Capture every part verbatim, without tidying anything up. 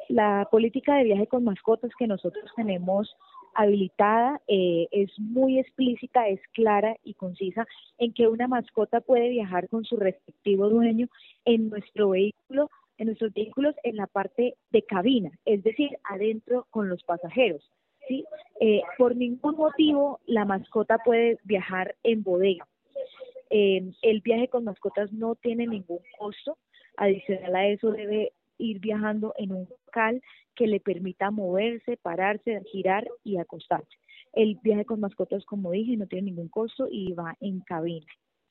la política de viaje con mascotas que nosotros tenemos habilitada eh, es muy explícita, es clara y concisa en que una mascota puede viajar con su respectivo dueño en nuestro vehículo, en nuestros vehículos en la parte de cabina, es decir, adentro con los pasajeros, ¿sí? Eh, por ningún motivo la mascota puede viajar en bodega. Eh, el viaje con mascotas no tiene ningún costo. Adicional a eso, debe ir viajando en un local que le permita moverse, pararse, girar y acostarse. El viaje con mascotas, como dije, no tiene ningún costo y va en cabina.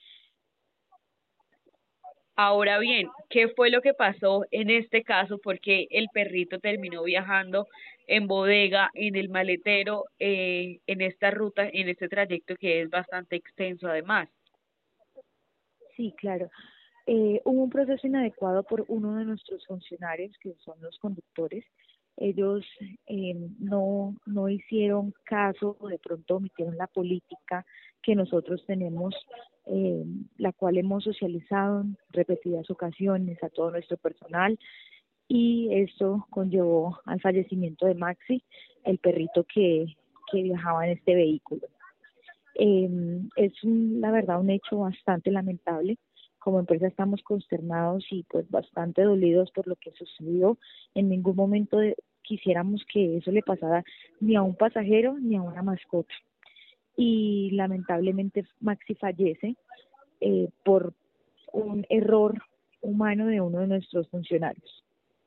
Ahora bien, ¿qué fue lo que pasó en este caso? Porque el perrito terminó viajando en bodega, en el maletero, eh, en esta ruta, en este trayecto que es bastante extenso además. Sí, claro. Eh, hubo un proceso inadecuado por uno de nuestros funcionarios, que son los conductores. Ellos eh, no, no hicieron caso o de pronto omitieron la política que nosotros tenemos, eh, la cual hemos socializado en repetidas ocasiones a todo nuestro personal, y esto conllevó al fallecimiento de Maxi, el perrito que, que viajaba en este vehículo. Eh, es un, la verdad un hecho bastante lamentable. Como empresa estamos consternados y pues bastante dolidos por lo que sucedió. En ningún momento de- quisiéramos que eso le pasara ni a un pasajero ni a una mascota. Y lamentablemente Maxi fallece eh, por un error humano de uno de nuestros funcionarios.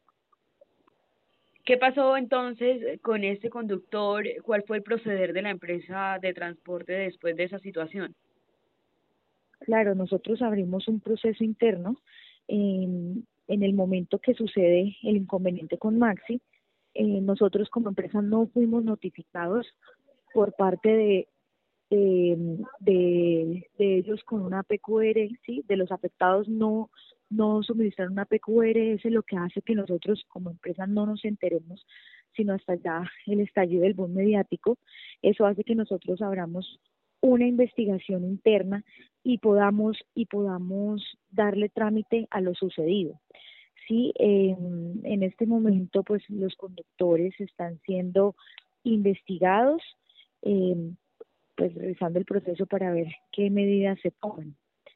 ¿Qué pasó entonces con este conductor? ¿Cuál fue el proceder de la empresa de transporte después de esa situación? Claro, nosotros abrimos un proceso interno en, en el momento que sucede el inconveniente con Maxi. Eh, nosotros como empresa no fuimos notificados por parte de, de, de, de ellos con una P Q R, ¿sí? De los afectados no, no suministraron una P Q R. Eso es lo que hace que nosotros como empresa no nos enteremos, sino hasta ya el estallido del boom mediático. Eso hace que nosotros abramos una investigación interna y podamos y podamos darle trámite a lo sucedido. Sí, eh, en este momento pues los conductores están siendo investigados, eh, pues realizando el proceso para ver qué medidas se toman.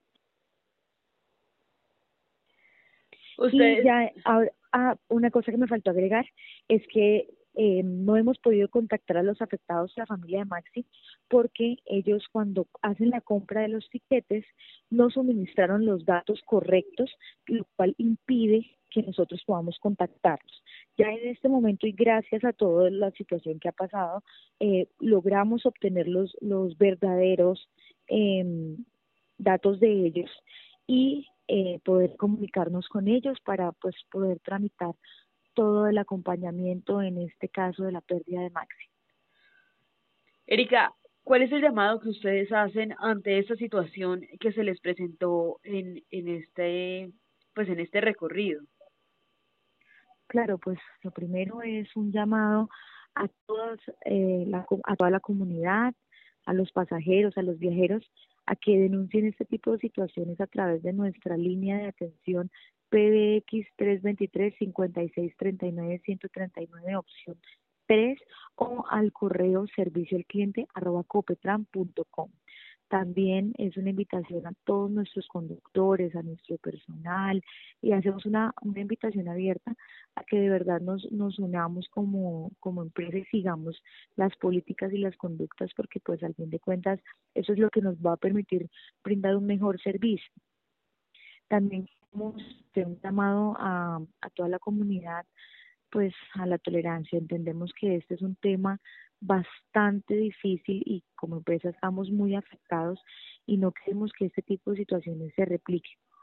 Y Ustedes, ya ahora, ah, una cosa que me faltó agregar es que eh, no hemos podido contactar a los afectados, la familia de Maxi, porque ellos cuando hacen la compra de los tiquetes no suministraron los datos correctos, lo cual impide que nosotros podamos contactarlos. Ya en este momento y gracias a toda la situación que ha pasado, eh, logramos obtener los, los verdaderos eh, datos de ellos y eh, poder comunicarnos con ellos para pues poder tramitar todo el acompañamiento en este caso de la pérdida de Maxi. Erika, ¿cuál es el llamado que ustedes hacen ante esta situación que se les presentó en, en este, pues en este recorrido? Claro, pues lo primero es un llamado a todas eh, la, co- a toda la comunidad, a los pasajeros, a los viajeros, a que denuncien este tipo de situaciones a través de nuestra línea de atención P B X tres dos tres, cinco seis tres nueve, uno tres nueve, opción tres, o al correo servicio al cliente arroba copetran punto com. También es una invitación a todos nuestros conductores, a nuestro personal, y hacemos una, una invitación abierta a que de verdad nos, nos unamos como, como empresa y sigamos las políticas y las conductas, porque pues al fin de cuentas eso es lo que nos va a permitir brindar un mejor servicio. También queremos hacer un llamado a, a toda la comunidad, pues a la tolerancia. Entendemos que este es un tema bastante difícil y como empresa estamos muy afectados y no queremos que este tipo de situaciones se repliquen.